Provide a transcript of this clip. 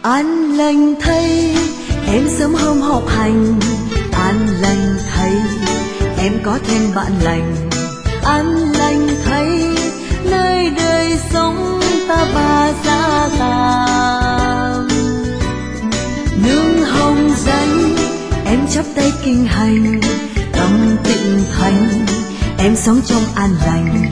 An lành thấy em sớm hôm học hành, an lành thấy em có thêm bạn lành, an lành thấy nơi đời sống ta ba giá tạm. Nương hồng danh em chắp tay kinh hành, tâm tịnh thành em sống trong an lành.